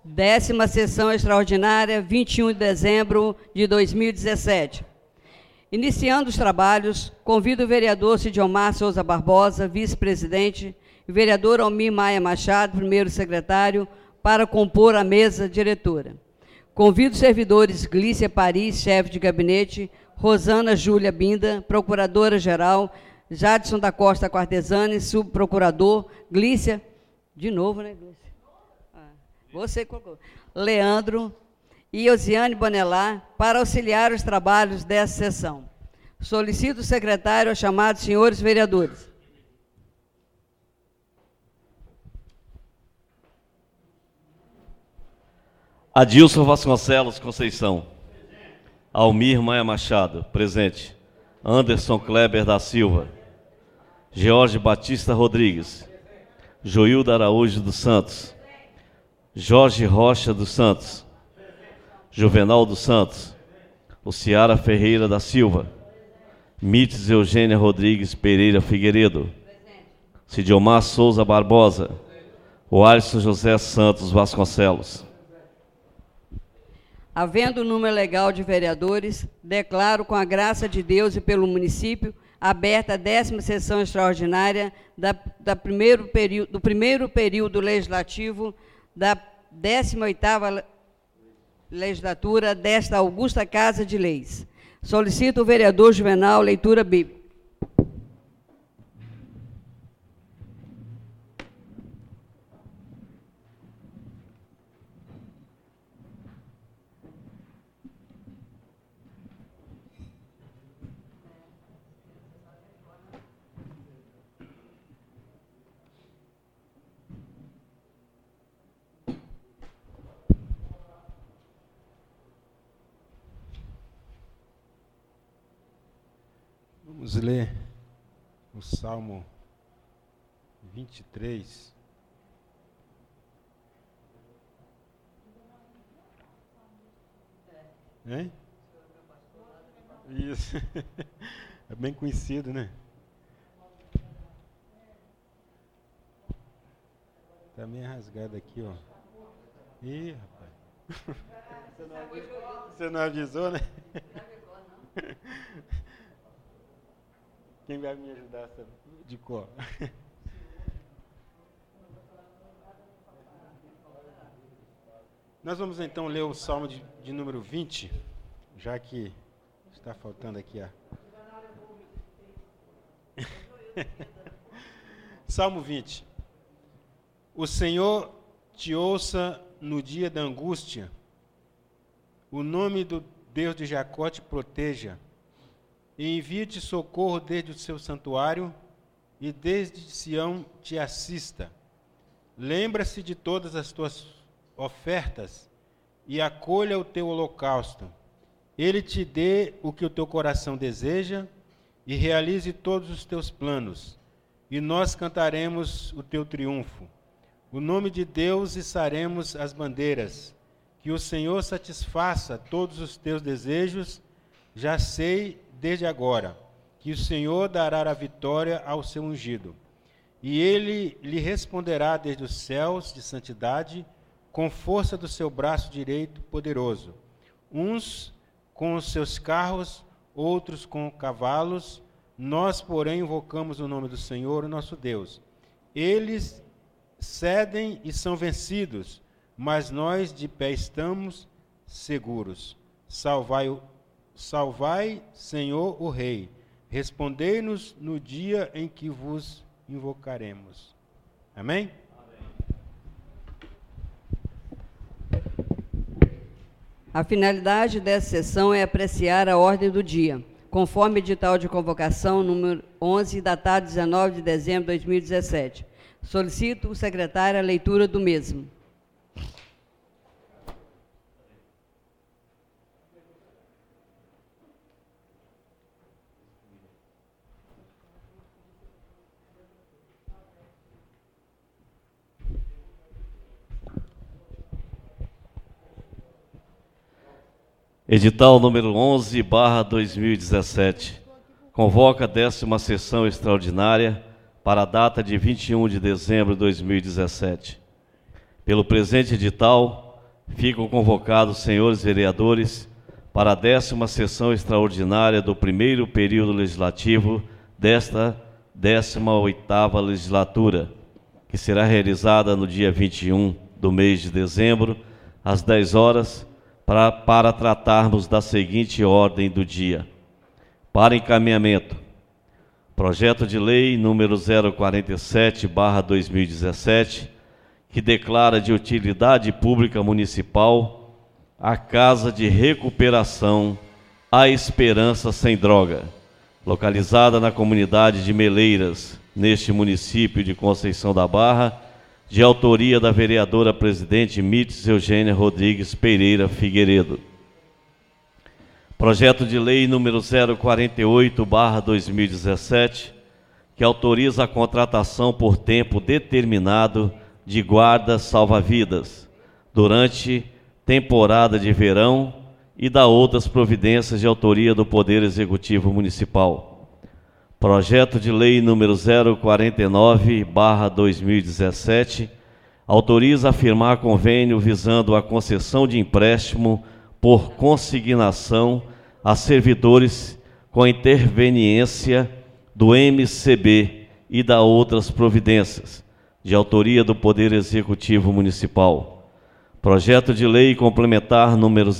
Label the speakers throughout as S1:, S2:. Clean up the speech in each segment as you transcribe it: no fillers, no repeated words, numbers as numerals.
S1: 10ª sessão extraordinária, 21 de dezembro de 2017. Iniciando os trabalhos, convido o vereador Cidiomar Souza Barbosa, vice-presidente, e o vereador Almir Maia Machado, primeiro secretário, para compor a mesa diretora. Convido os servidores Glícia Paris, chefe de gabinete, Rosana Júlia Binda, procuradora-geral, Jadson da Costa Quartesani, subprocurador, Glícia, de novo, né, Glícia? Você colocou. Leandro e Osiane Bonelar, para auxiliar os trabalhos dessa sessão. Solicito o secretário aos chamados senhores vereadores.
S2: Adilson Vasconcelos Conceição. Almir Maia Machado, presente. Anderson Kleber da Silva. Jorge Batista Rodrigues. Joilda Araújo dos Santos. Jorge Rocha dos Santos. Juvenal dos Santos. Luciara Ferreira da Silva. Mites Eugênia Rodrigues Pereira Figueiredo. Cidiomar Souza Barbosa. O Alisson José Santos Vasconcelos.
S1: Havendo o número legal de vereadores, declaro, com a graça de Deus e pelo município, aberta a 10ª sessão extraordinária do primeiro período legislativo da 18ª legislatura desta augusta Casa de Leis. Solicito o vereador Juvenal leitura bíblica.
S3: Vamos ler o Salmo 23. Hein? Isso. É bem conhecido, né? Tá meio rasgado aqui, ó. Ih, rapaz. Você não avisou, né? Quem vai me ajudar de cor? Nós vamos então ler o Salmo de número 20, já que está faltando aqui a... Salmo 20. O Senhor te ouça no dia da angústia, o nome do Deus de Jacó te proteja, e envie-te socorro desde o seu santuário, e desde Sião te assista. Lembra-se de todas as tuas ofertas, e acolha o teu holocausto. Ele te dê o que o teu coração deseja, e realize todos os teus planos, e nós cantaremos o teu triunfo. O nome de Deus içaremos as bandeiras, que o Senhor satisfaça todos os teus desejos, já sei desde agora, que o Senhor dará a vitória ao seu ungido. E ele lhe responderá desde os céus de santidade, com força do seu braço direito poderoso. Uns com os seus carros, outros com cavalos. Nós, porém, invocamos o nome do Senhor, o nosso Deus. Eles cedem e são vencidos, mas nós de pé estamos seguros. Salvai, Senhor, o Rei. Respondei-nos no dia em que vos invocaremos. Amém?
S1: A finalidade dessa sessão é apreciar a ordem do dia, conforme edital de convocação número 11, datado 19 de dezembro de 2017. Solicito o secretário a leitura do mesmo.
S2: Edital número 11/2017. Convoca a 10ª sessão extraordinária para a data de 21 de dezembro de 2017. Pelo presente edital, ficam convocados os senhores vereadores para a 10ª sessão extraordinária do primeiro período legislativo desta 18ª legislatura, que será realizada no dia 21 do mês de dezembro, às 10 horas, para tratarmos da seguinte ordem do dia. Para encaminhamento, projeto de lei número 047/2017, que declara de utilidade pública municipal a Casa de Recuperação A Esperança Sem Droga, localizada na comunidade de Meleiras, neste município de Conceição da Barra, de autoria da vereadora presidente Mirtes Eugênia Rodrigues Pereira Figueiredo. Projeto de lei número 048/2017, que autoriza a contratação por tempo determinado de guarda salva-vidas durante temporada de verão e da outras providências de autoria do Poder Executivo Municipal. Projeto de lei número 049/2017, autoriza a firmar convênio visando a concessão de empréstimo por consignação a servidores com interveniência do MCB e da outras providências, de autoria do Poder Executivo Municipal. Projeto de lei complementar número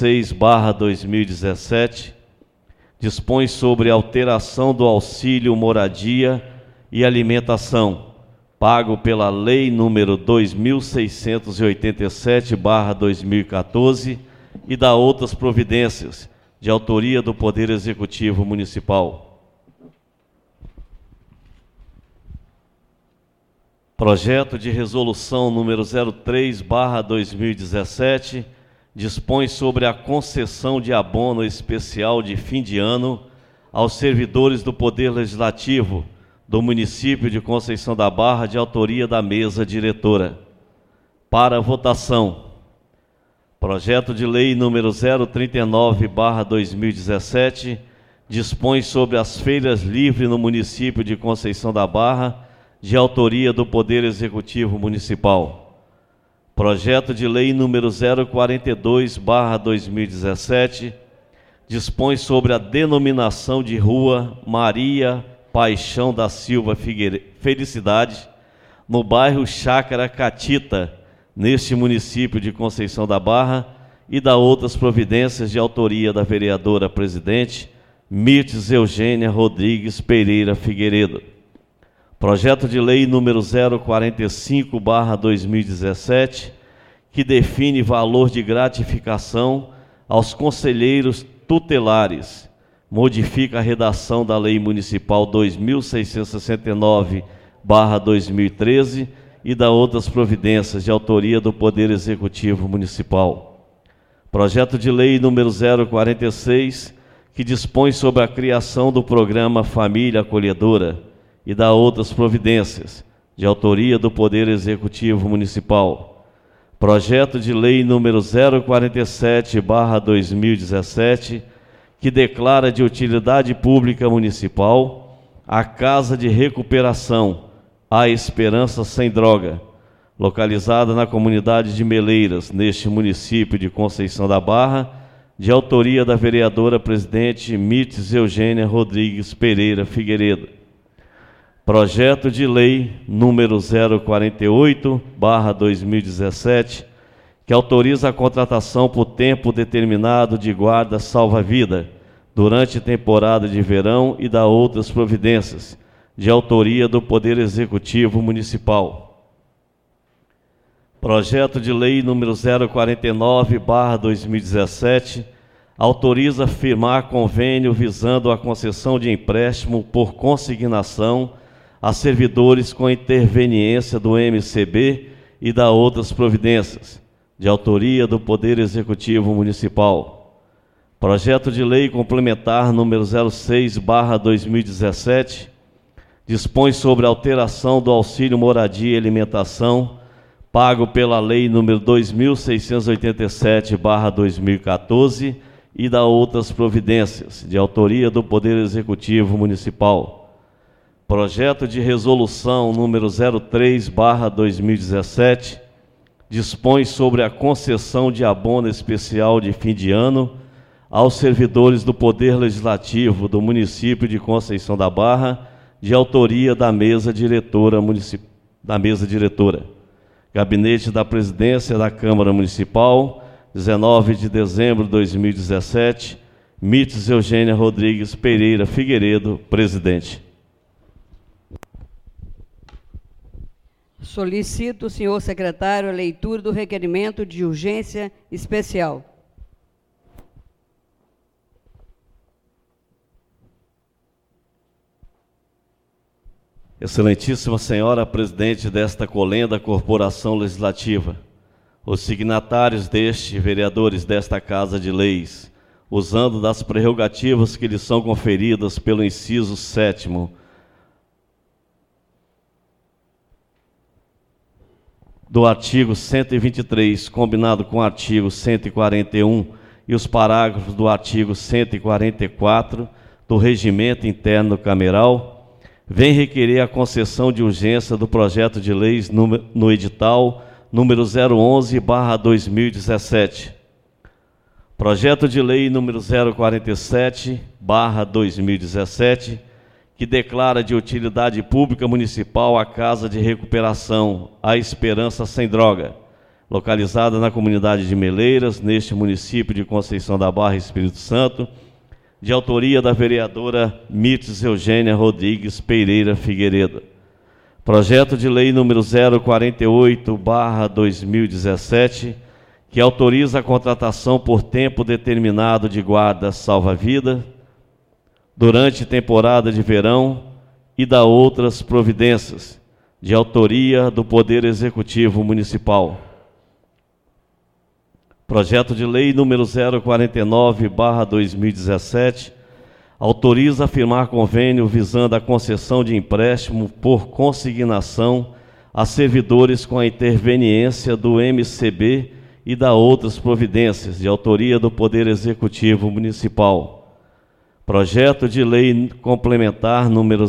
S2: 06/2017, dispõe sobre alteração do auxílio moradia e alimentação, pago pela Lei número 2687/2014 e da outras providências, de autoria do Poder Executivo Municipal. Projeto de resolução número 03/2017, dispõe sobre a concessão de abono especial de fim de ano aos servidores do Poder Legislativo do município de Conceição da Barra, de autoria da mesa diretora. Para votação, projeto de lei número 039/2017, dispõe sobre as feiras livres no município de Conceição da Barra, de autoria do Poder Executivo Municipal. Projeto de lei número 042/2017, dispõe sobre a denominação de rua Maria Paixão da Silva Felicidade, no bairro Chácara Catita, neste município de Conceição da Barra, e da outras providências de autoria da vereadora presidente Mirtes Eugênia Rodrigues Pereira Figueiredo. Projeto de lei número 045/2017, que define valor de gratificação aos conselheiros tutelares, modifica a redação da Lei Municipal 2669/2013 e da outras providências de autoria do Poder Executivo Municipal. Projeto de lei número 046, que dispõe sobre a criação do programa Família Acolhedora e da outras providências, de autoria do Poder Executivo Municipal. Projeto de lei número 047/2017, que declara de utilidade pública municipal a Casa de Recuperação A Esperança Sem Droga, localizada na comunidade de Meleiras, neste município de Conceição da Barra, de autoria da vereadora presidente Mirtes Eugênia Rodrigues Pereira Figueiredo. Projeto de lei número 048/2017, que autoriza a contratação por tempo determinado de guarda salva-vida durante temporada de verão e da outras providências, de autoria do Poder Executivo Municipal. Projeto de lei número 049/2017, autoriza firmar convênio visando a concessão de empréstimo por consignação a servidores com interveniência do MCB e da outras providências, de autoria do Poder Executivo Municipal. Projeto de lei complementar número 06/2017, dispõe sobre a alteração do auxílio moradia e alimentação, pago pela Lei número 2687/2014 e da outras providências, de autoria do Poder Executivo Municipal. Projeto de resolução número 03/2017, dispõe sobre a concessão de abono especial de fim de ano aos servidores do Poder Legislativo do município de Conceição da Barra, de autoria da mesa diretora Gabinete da Presidência da Câmara Municipal, 19 de dezembro de 2017, Mites Eugênia Rodrigues Pereira Figueiredo, presidente.
S1: Solicito, senhor secretário, a leitura do requerimento de urgência especial.
S2: Excelentíssima senhora presidente desta colenda corporação legislativa, os signatários vereadores desta Casa de Leis, usando das prerrogativas que lhes são conferidas pelo inciso 7º do artigo 123, combinado com o artigo 141 e os parágrafos do artigo 144 do Regimento Interno Cameral, vem requerer a concessão de urgência do projeto de leis no edital número 011/2017. Projeto de lei número 047/2017, que declara de utilidade pública municipal a Casa de Recuperação A Esperança Sem Droga, localizada na comunidade de Meleiras, neste município de Conceição da Barra, Espírito Santo, de autoria da vereadora Mites Eugênia Rodrigues Pereira Figueiredo. Projeto de lei número 048/2017, que autoriza a contratação por tempo determinado de guarda salva-vida durante temporada de verão e da outras providências, de autoria do Poder Executivo Municipal. Projeto de lei número 049/2017, autoriza a firmar convênio visando a concessão de empréstimo por consignação a servidores com a interveniência do MCB e da outras providências, de autoria do Poder Executivo Municipal. Projeto de lei complementar número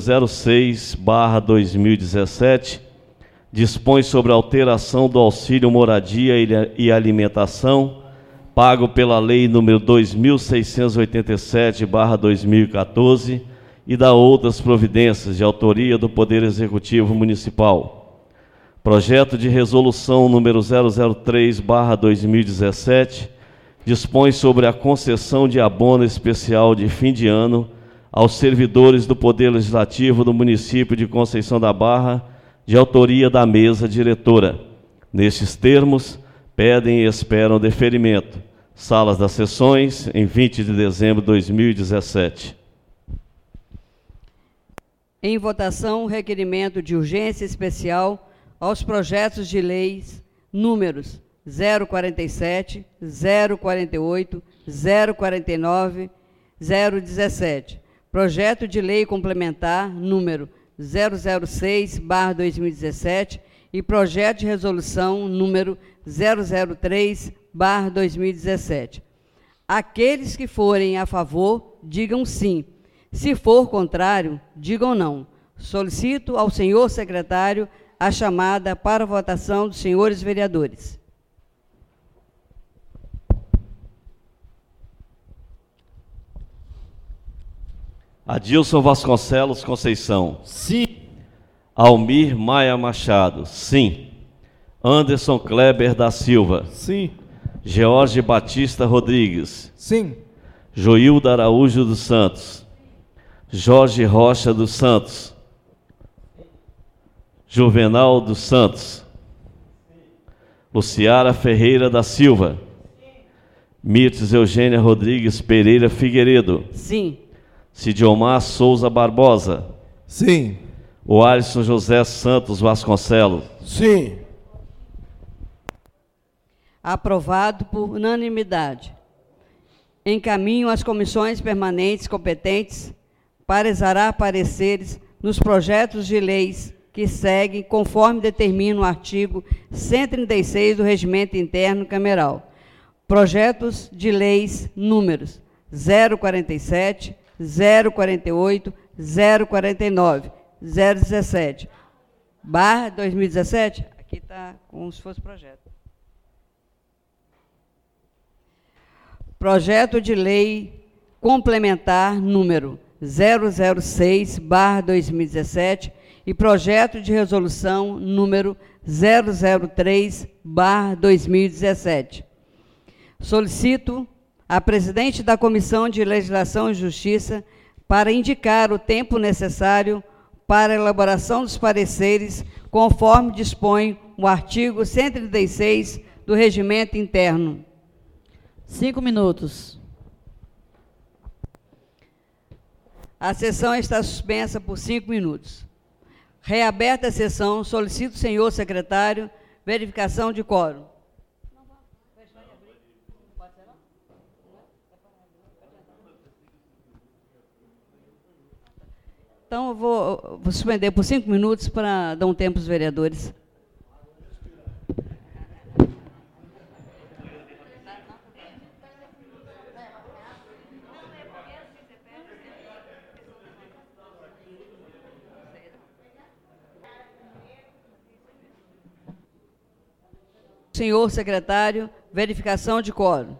S2: 06/2017, dispõe sobre a alteração do auxílio moradia e alimentação, pago pela lei número 2687/2014 e da outras providências, de autoria do Poder Executivo Municipal. Projeto de resolução número 003/2017, dispõe sobre a concessão de abono especial de fim de ano aos servidores do Poder Legislativo do município de Conceição da Barra, de autoria da mesa diretora. Nestes termos, pedem e esperam deferimento. Salas das sessões, em 20 de dezembro de 2017.
S1: Em votação, o requerimento de urgência especial aos projetos de leis números 047, 048, 049, 017. Projeto de lei complementar número 006/2017 e projeto de resolução número 003/2017. Aqueles que forem a favor, digam sim. Se for contrário, digam não. Solicito ao senhor secretário a chamada para votação dos senhores vereadores.
S2: Adilson Vasconcelos Conceição.
S4: Sim.
S2: Almir Maia Machado. Sim. Anderson Kleber da Silva.
S4: Sim.
S2: George Batista Rodrigues.
S4: Sim.
S2: Joilda Araújo dos Santos. Jorge Rocha dos Santos. Juvenal dos Santos. Luciara Ferreira da Silva. Mirtes Eugênia Rodrigues Pereira Figueiredo.
S1: Sim.
S2: Cidiomar Souza Barbosa.
S4: Sim.
S2: O Alisson José Santos Vasconcelos.
S4: Sim.
S1: Aprovado por unanimidade. Encaminho às comissões permanentes competentes para exarar pareceres nos projetos de leis que seguem conforme determina o artigo 136 do Regimento Interno Cameral. Projetos de leis números 047, 048, 049, 017. /2017, aqui está como se fosse projeto. projeto de lei complementar número 006/2017 e projeto de resolução número 003/2017. Solicito a presidente da Comissão de Legislação e Justiça para indicar o tempo necessário para a elaboração dos pareceres, conforme dispõe o artigo 136 do Regimento Interno.
S4: 5 minutos.
S1: A sessão está suspensa por 5 minutos. Reaberta a sessão, solicito, senhor secretário, verificação de quórum. Então, eu vou suspender por 5 minutos para dar um tempo aos vereadores. Senhor secretário, verificação de quórum.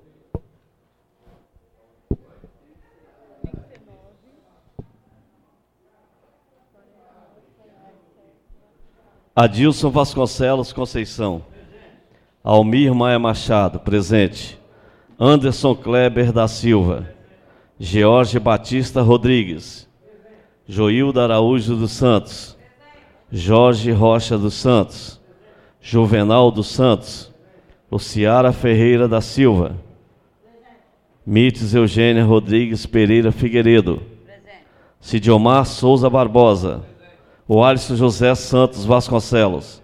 S2: Adilson Vasconcelos Conceição. Almir Maia Machado, presente. Anderson Kleber da Silva. George Batista Rodrigues. Joilda Araújo dos Santos. Jorge Rocha dos Santos. Juvenal dos Santos. Luciara Ferreira da Silva. Mites Eugênia Rodrigues Pereira Figueiredo. Cidiomar Souza Barbosa. O Alisson José Santos Vasconcelos.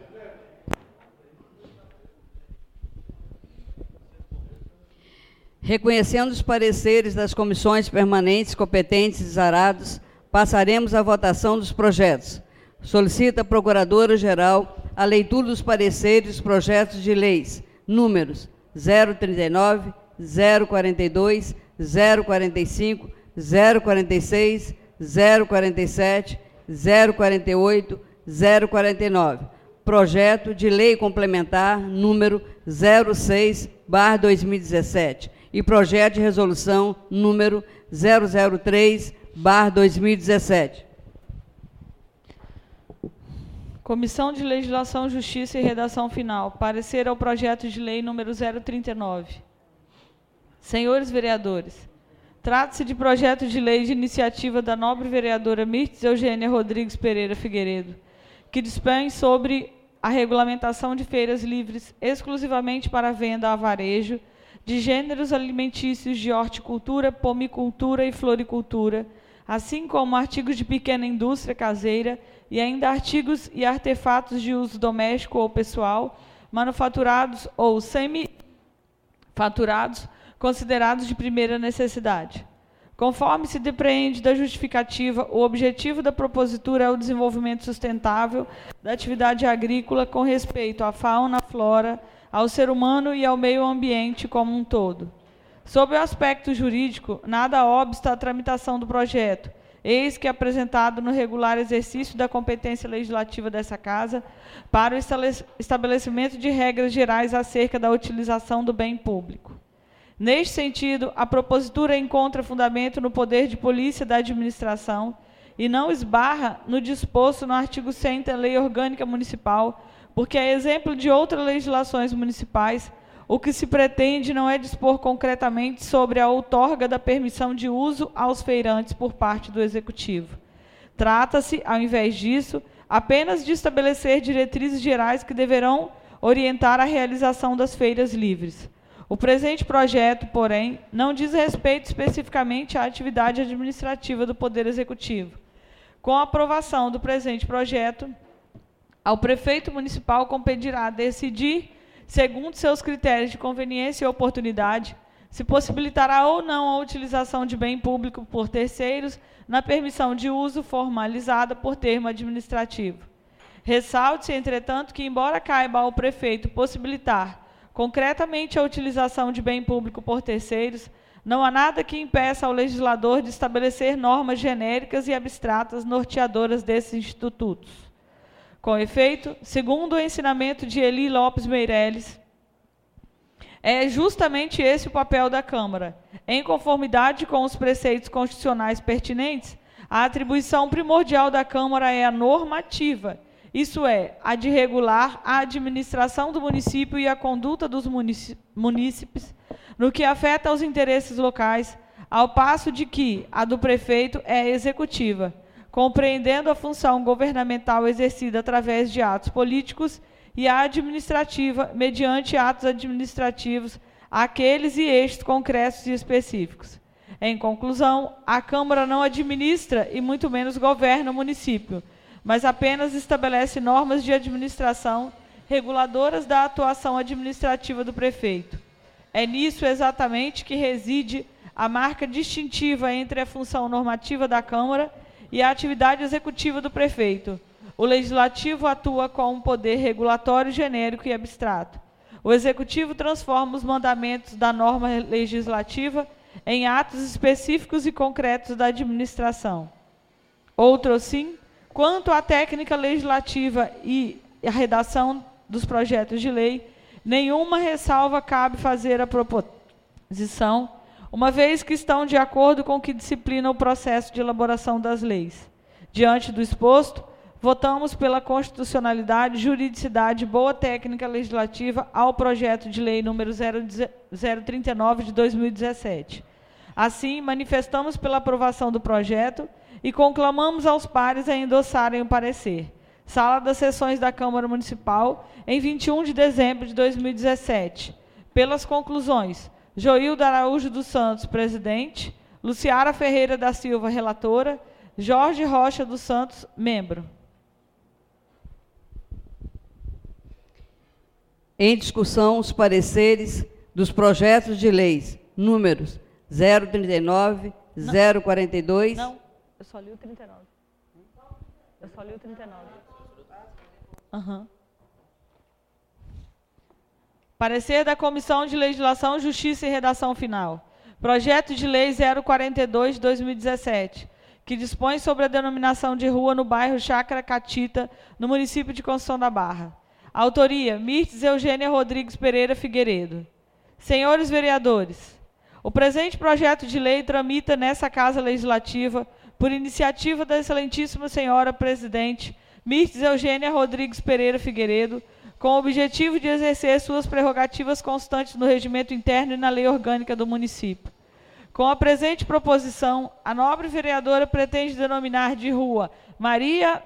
S1: Reconhecendo os pareceres das comissões permanentes competentes e zarados, passaremos à votação dos projetos. Solicita a Procuradora-Geral a leitura dos pareceres dos projetos de leis, números 039, 042, 045, 046, 047, 048, 049. Projeto de lei complementar número 06/2017 e projeto de resolução número 003/2017.
S4: Comissão de Legislação, Justiça e Redação Final. Parecer ao projeto de lei número 039. Senhores vereadores, trata-se de projeto de lei de iniciativa da nobre vereadora Mirtes Eugênia Rodrigues Pereira Figueiredo, que dispõe sobre a regulamentação de feiras livres exclusivamente para venda a varejo de gêneros alimentícios de horticultura, pomicultura e floricultura, assim como artigos de pequena indústria caseira e ainda artigos e artefatos de uso doméstico ou pessoal, manufaturados ou semi-faturados, considerados de primeira necessidade. Conforme se depreende da justificativa, o objetivo da propositura é o desenvolvimento sustentável da atividade agrícola com respeito à fauna, à flora, ao ser humano e ao meio ambiente como um todo. Sob o aspecto jurídico, nada obsta à tramitação do projeto, eis que apresentado no regular exercício da competência legislativa dessa Casa para o estabelecimento de regras gerais acerca da utilização do bem público. Neste sentido, a propositura encontra fundamento no poder de polícia da administração e não esbarra no disposto no artigo 100 da Lei Orgânica Municipal, porque, a exemplo de outras legislações municipais, o que se pretende não é dispor concretamente sobre a outorga da permissão de uso aos feirantes por parte do Executivo. Trata-se, ao invés disso, apenas de estabelecer diretrizes gerais que deverão orientar a realização das feiras livres. O presente projeto, porém, não diz respeito especificamente à atividade administrativa do Poder Executivo. Com a aprovação do presente projeto, ao prefeito municipal competirá decidir, segundo seus critérios de conveniência e oportunidade, se possibilitará ou não a utilização de bem público por terceiros na permissão de uso formalizada por termo administrativo. Ressalte-se, entretanto, que, embora caiba ao prefeito possibilitar concretamente a utilização de bem público por terceiros, não há nada que impeça ao legislador de estabelecer normas genéricas e abstratas norteadoras desses institutos. Com efeito, segundo o ensinamento de Eli Lopes Meireles, É justamente esse o papel da Câmara. Em conformidade com os preceitos constitucionais pertinentes, a atribuição primordial da Câmara é a normativa, isso é, a de regular a administração do município e a conduta dos munícipes no que afeta aos interesses locais, ao passo de que a do prefeito é executiva, compreendendo a função governamental exercida através de atos políticos e a administrativa mediante atos administrativos, aqueles e estes concretos e específicos. Em conclusão, a Câmara não administra e muito menos governa o município, mas apenas estabelece normas de administração reguladoras da atuação administrativa do prefeito. É nisso exatamente que reside a marca distintiva entre a função normativa da Câmara e a atividade executiva do prefeito. O Legislativo atua com um poder regulatório genérico e abstrato. O Executivo transforma os mandamentos da norma legislativa em atos específicos e concretos da administração. Outro sim, quanto à técnica legislativa e a redação dos projetos de lei, nenhuma ressalva cabe fazer à proposição, uma vez que estão de acordo com o que disciplina o processo de elaboração das leis. Diante do exposto, votamos pela constitucionalidade, juridicidade e boa técnica legislativa ao projeto de lei número 039 de 2017. Assim, manifestamos pela aprovação do projeto e conclamamos aos pares a endossarem o parecer. Sala das Sessões da Câmara Municipal, em 21 de dezembro de 2017. Pelas conclusões, Joilda Araújo dos Santos, presidente, Luciara Ferreira da Silva, relatora, Jorge Rocha dos Santos, membro.
S1: Em discussão, os pareceres dos projetos de leis números 039, 042...
S4: Não, eu só li o 39. Eu só li o 39. Uhum. Parecer da Comissão de Legislação, Justiça e Redação Final. Projeto de Lei 042 de 2017, que dispõe sobre a denominação de rua no bairro Chácara Catita, no município de Conceição da Barra. Autoria: Mirtes Eugênia Rodrigues Pereira Figueiredo. Senhores vereadores, o presente projeto de lei tramita nessa Casa Legislativa, por iniciativa da excelentíssima senhora presidente Mirtes Eugênia Rodrigues Pereira Figueiredo, com o objetivo de exercer suas prerrogativas constantes no regimento interno e na lei orgânica do município. Com a presente proposição, a nobre vereadora pretende denominar de rua Maria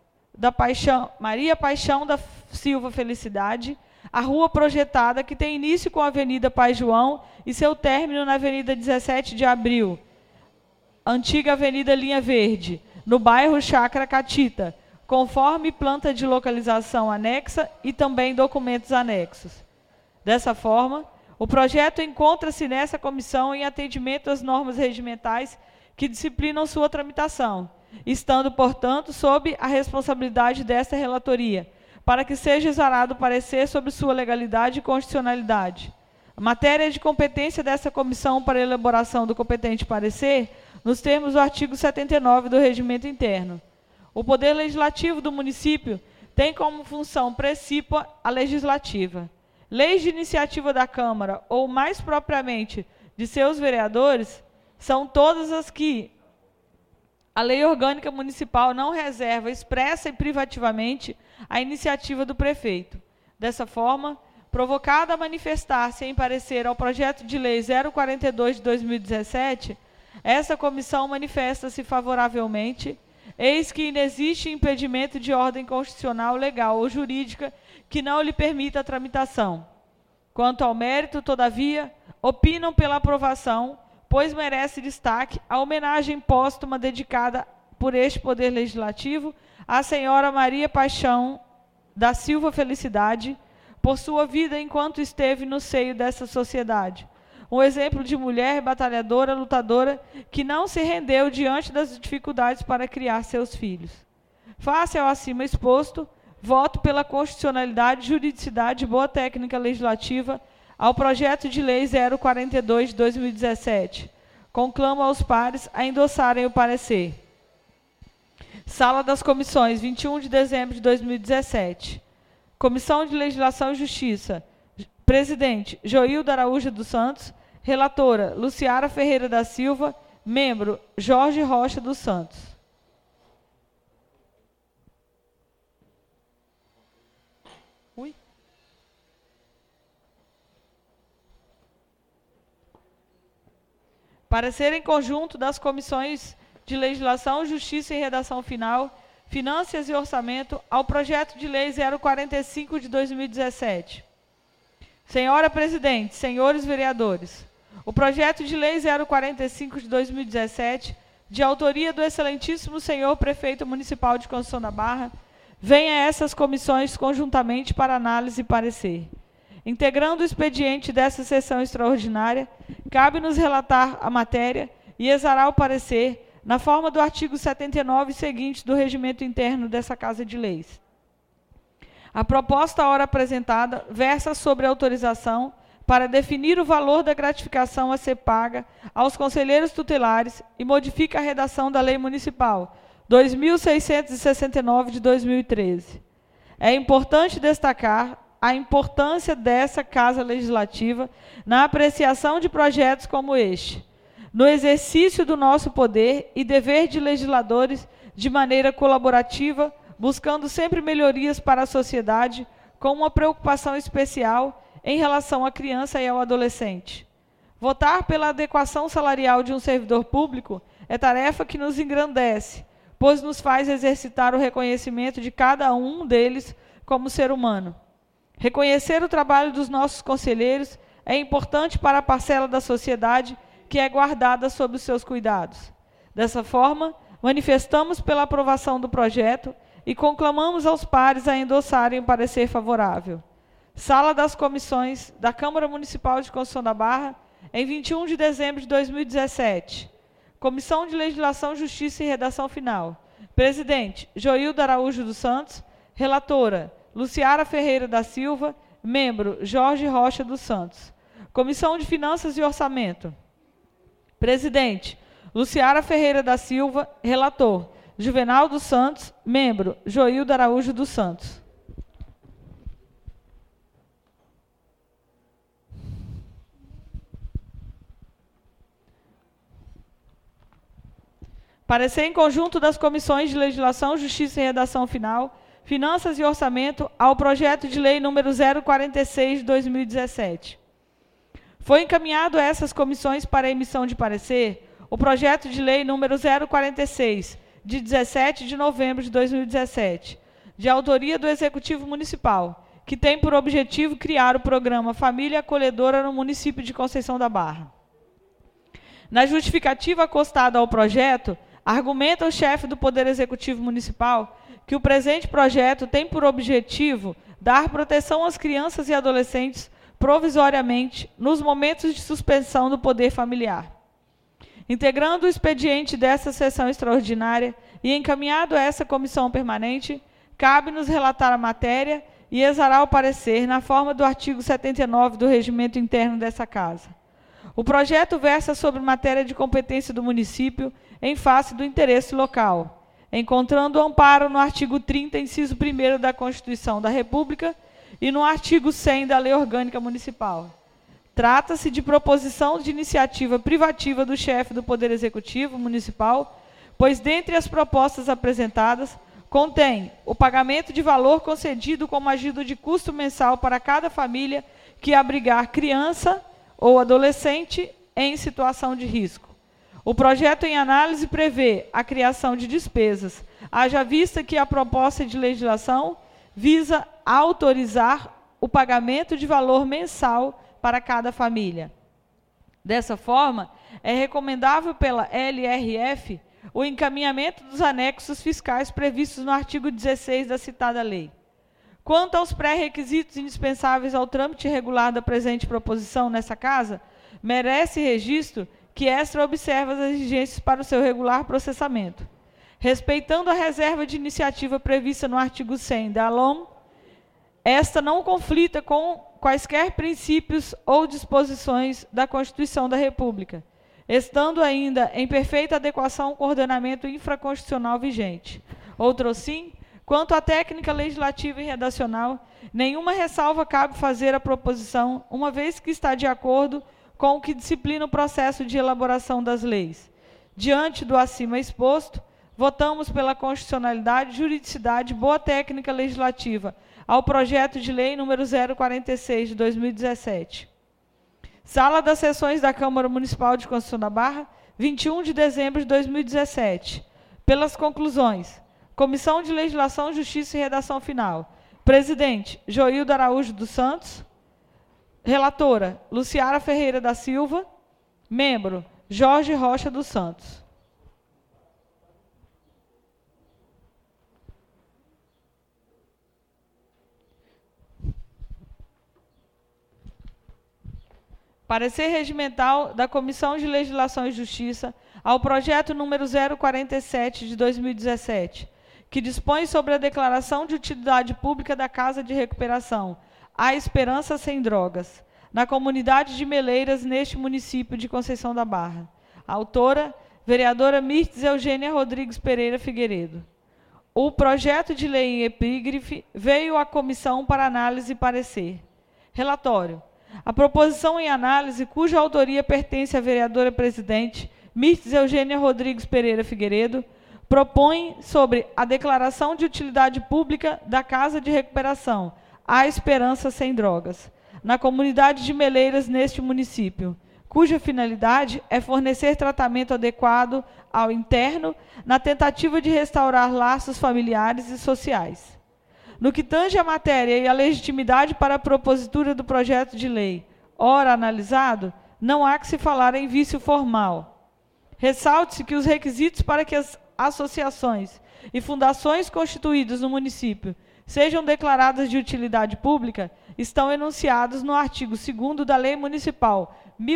S4: Paixão da Silva Felicidade, a rua projetada que tem início com a Avenida Pai João e seu término na Avenida 17 de Abril, antiga Avenida Linha Verde, no bairro Chácara Catita, conforme planta de localização anexa e também documentos anexos. Dessa forma, o projeto encontra-se nessa comissão em atendimento às normas regimentais que disciplinam sua tramitação, estando, portanto, sob a responsabilidade desta relatoria, para que seja exarado o parecer sobre sua legalidade e constitucionalidade. A matéria de competência dessa comissão para elaboração do competente parecer, nos termos do artigo 79 do Regimento Interno. O Poder Legislativo do município tem como função precípua a legislativa. Leis de iniciativa da Câmara, ou mais propriamente de seus vereadores, são todas as que a Lei Orgânica Municipal não reserva expressa e privativamente a iniciativa do prefeito. Dessa forma, provocada a manifestar-se em parecer ao projeto de lei 042 de 2017, essa comissão manifesta-se favoravelmente, eis que inexiste impedimento de ordem constitucional, legal ou jurídica que não lhe permita a tramitação. Quanto ao mérito, todavia, opinam pela aprovação, pois merece destaque a homenagem póstuma dedicada por este Poder Legislativo à senhora Maria Paixão da Silva Felicidade, por sua vida enquanto esteve no seio dessa sociedade. Um exemplo de mulher batalhadora, lutadora, que não se rendeu diante das dificuldades para criar seus filhos. Face ao acima exposto, voto pela constitucionalidade, juridicidade e boa técnica legislativa ao projeto de lei 042 de 2017. Conclamo aos pares a endossarem o parecer. Sala das Comissões, 21 de dezembro de 2017. Comissão de Legislação e Justiça. Presidente, Joilda Araújo dos Santos. Relatora, Luciara Ferreira da Silva. Membro, Jorge Rocha dos Santos. Parecer em conjunto das comissões de Legislação, Justiça e Redação Final, Finanças e Orçamento ao projeto de lei 045 de 2017. Senhora Presidente, senhores vereadores, o projeto de lei 045 de 2017, de autoria do excelentíssimo senhor Prefeito Municipal de Conceição da Barra, vem a essas comissões conjuntamente para análise e parecer. Integrando o expediente dessa sessão extraordinária, cabe-nos relatar a matéria e exarar o parecer na forma do artigo 79 seguinte do regimento interno dessa Casa de Leis. A proposta ora apresentada versa sobre a autorização para definir o valor da gratificação a ser paga aos conselheiros tutelares e modifica a redação da Lei Municipal 2.669 de 2013. É importante destacar a importância dessa Casa Legislativa na apreciação de projetos como este, no exercício do nosso poder e dever de legisladores de maneira colaborativa, buscando sempre melhorias para a sociedade, com uma preocupação especial em relação à criança e ao adolescente. Votar pela adequação salarial de um servidor público é tarefa que nos engrandece, pois nos faz exercitar o reconhecimento de cada um deles como ser humano. Reconhecer o trabalho dos nossos conselheiros é importante para a parcela da sociedade que é guardada sob os seus cuidados. Dessa forma, manifestamos pela aprovação do projeto e conclamamos aos pares a endossarem o parecer favorável. Sala das Comissões da Câmara Municipal de Conceição da Barra, em 21 de dezembro de 2017. Comissão de Legislação, Justiça e Redação Final. Presidente, Joilda Araújo dos Santos. Relatora, Luciara Ferreira da Silva. Membro, Jorge Rocha dos Santos. Comissão de Finanças e Orçamento. Presidente, Luciara Ferreira da Silva. Relator, Juvenal dos Santos. Membro, Joilda Araújo dos Santos. Parecer em conjunto das comissões de Legislação, Justiça e Redação Final, Finanças e Orçamento ao projeto de lei número 046 de 2017. Foi encaminhado a essas comissões para emissão de parecer o projeto de lei número 046, de 17 de novembro de 2017, de autoria do Executivo Municipal, que tem por objetivo criar o programa Família Acolhedora no município de Conceição da Barra. Na justificativa acostada ao projeto, argumenta o chefe do Poder Executivo Municipal que o presente projeto tem por objetivo dar proteção às crianças e adolescentes provisoriamente nos momentos de suspensão do poder familiar. Integrando o expediente dessa sessão extraordinária e encaminhado a essa comissão permanente, cabe-nos relatar a matéria e exarar o parecer na forma do artigo 79 do regimento interno dessa Casa. O projeto versa sobre matéria de competência do município em face do interesse local, encontrando amparo no artigo 30, inciso 1º da Constituição da República e no artigo 100 da Lei Orgânica Municipal. Trata-se de proposição de iniciativa privativa do chefe do Poder Executivo Municipal, pois, dentre as propostas apresentadas, contém o pagamento de valor concedido como ajuda de custo mensal para cada família que abrigar criança ou adolescente em situação de risco. O projeto em análise prevê a criação de despesas, haja vista que a proposta de legislação visa autorizar o pagamento de valor mensal para cada família. Dessa forma, é recomendável pela LRF o encaminhamento dos anexos fiscais previstos no artigo 16 da citada lei. Quanto aos pré-requisitos indispensáveis ao trâmite regular da presente proposição nessa Casa, merece registro que esta observa as exigências para o seu regular processamento. Respeitando a reserva de iniciativa prevista no artigo 100 da LOM, esta não conflita com quaisquer princípios ou disposições da Constituição da República, estando ainda em perfeita adequação com o ordenamento infraconstitucional vigente. Outrosim, Quanto à técnica legislativa e redacional, nenhuma ressalva cabe fazer à proposição, uma vez que está de acordo com o que disciplina o processo de elaboração das leis. Diante do acima exposto, votamos pela constitucionalidade, juridicidade e boa técnica legislativa ao projeto de lei número 046 de 2017. Sala das Sessões da Câmara Municipal de Conceição da Barra, 21 de dezembro de 2017. Pelas conclusões, Comissão de Legislação, Justiça e Redação Final. Presidente, Joildo Araújo dos Santos. Relatora, Luciara Ferreira da Silva. Membro, Jorge Rocha dos Santos. Parecer regimental da Comissão de Legislação e Justiça ao projeto número 047 de 2017, que dispõe sobre a declaração de utilidade pública da Casa de Recuperação A Esperança Sem Drogas, na comunidade de Meleiras, neste município de Conceição da Barra. Autora, vereadora Mirtes Eugênia Rodrigues Pereira Figueiredo. O projeto de lei em epígrafe veio à comissão para análise e parecer. Relatório. A proposição em análise, cuja autoria pertence à vereadora presidente Mirtes Eugênia Rodrigues Pereira Figueiredo, propõe sobre a declaração de utilidade pública da Casa de Recuperação A Esperança Sem Drogas, na comunidade de Meleiras, neste município, cuja finalidade é fornecer tratamento adequado ao interno na tentativa de restaurar laços familiares e sociais. No que tange à matéria e à legitimidade para a propositura do projeto de lei, ora analisado, não há que se falar em vício formal. Ressalte-se que os requisitos para que as associações e fundações constituídas no município sejam declaradas de utilidade pública estão enunciados no artigo 2º da Lei Municipal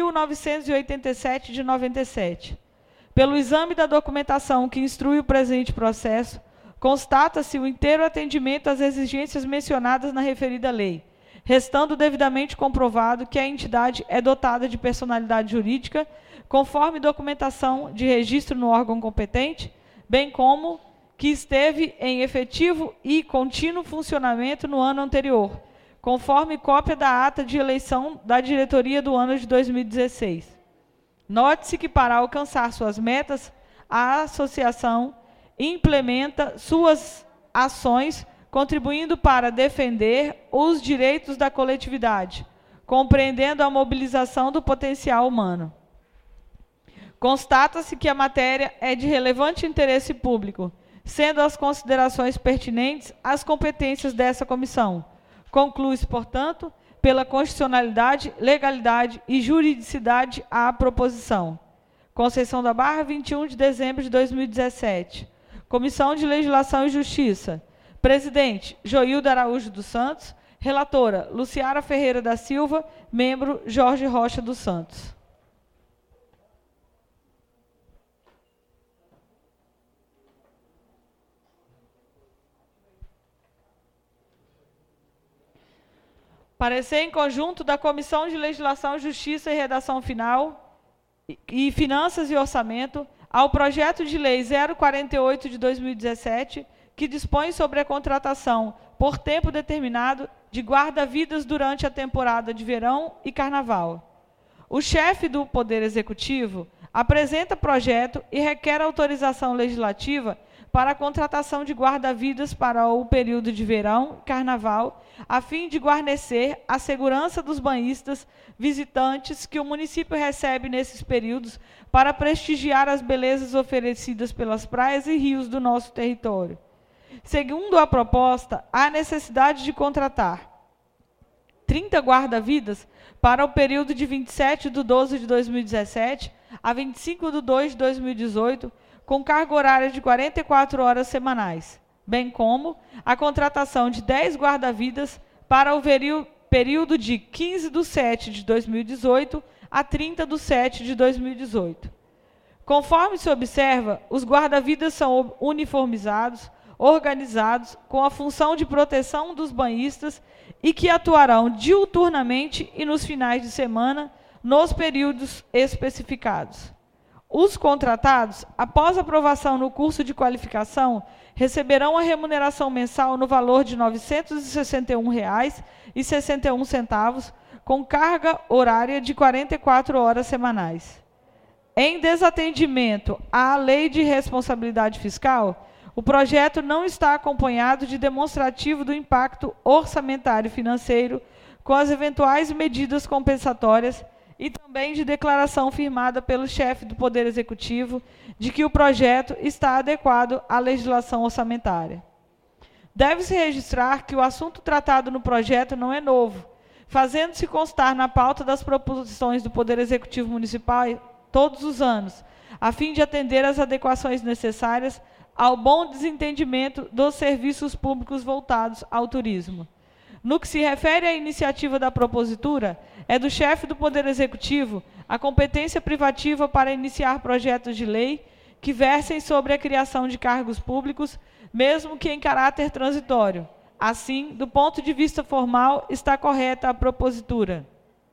S4: 1987 de 97. Pelo exame da documentação que instrui o presente processo, constata-se o inteiro atendimento às exigências mencionadas na referida lei, restando devidamente comprovado que a entidade é dotada de personalidade jurídica, conforme documentação de registro no órgão competente, bem como que esteve em efetivo e contínuo funcionamento no ano anterior, conforme cópia da ata de eleição da diretoria do ano de 2016. Note-se que, para alcançar suas metas, a associação implementa suas ações, contribuindo para defender os direitos da coletividade, compreendendo a mobilização do potencial humano. Constata-se que a matéria é de relevante interesse público, sendo as considerações pertinentes às competências dessa comissão. Conclui-se, portanto, pela constitucionalidade, legalidade e juridicidade à proposição. Conceição da Barra, 21 de dezembro de 2017. Comissão de Legislação e Justiça. Presidente, Joildo Araújo dos Santos. Relatora, Luciara Ferreira da Silva. Membro, Jorge Rocha dos Santos. Parecer em conjunto da Comissão de Legislação, Justiça e Redação Final e Finanças e Orçamento ao projeto de lei 048 de 2017, que dispõe sobre a contratação por tempo determinado de guarda-vidas durante a temporada de verão e carnaval. O chefe do Poder Executivo apresenta projeto e requer autorização legislativa para a contratação de guarda-vidas para o período de verão e carnaval, a fim de guarnecer a segurança dos banhistas visitantes que o município recebe nesses períodos para prestigiar as belezas oferecidas pelas praias e rios do nosso território. Segundo a proposta, há necessidade de contratar 30 guarda-vidas para o período de 27/12/2017 a 25/2/2018, com carga horária de 44 horas semanais, bem como a contratação de 10 guarda-vidas para o período de 15/7/2018 a 30/7/2018. Conforme se observa, os guarda-vidas são uniformizados, organizados, com a função de proteção dos banhistas e que atuarão diuturnamente e nos finais de semana, nos períodos especificados. Os contratados, após aprovação no curso de qualificação, receberão a remuneração mensal no valor de R$ 961,61, com carga horária de 44 horas semanais. Em desatendimento à Lei de Responsabilidade Fiscal, o projeto não está acompanhado de demonstrativo do impacto orçamentário e financeiro com as eventuais medidas compensatórias e também de declaração firmada pelo chefe do Poder Executivo de que o projeto está adequado à legislação orçamentária. Deve-se registrar que o assunto tratado no projeto não é novo, fazendo-se constar na pauta das proposições do Poder Executivo Municipal todos os anos, a fim de atender às adequações necessárias ao bom desentendimento dos serviços públicos voltados ao turismo. No que se refere à iniciativa da propositura, é do chefe do Poder Executivo a competência privativa para iniciar projetos de lei que versem sobre a criação de cargos públicos, mesmo que em caráter transitório. Assim, do ponto de vista formal, está correta a propositura.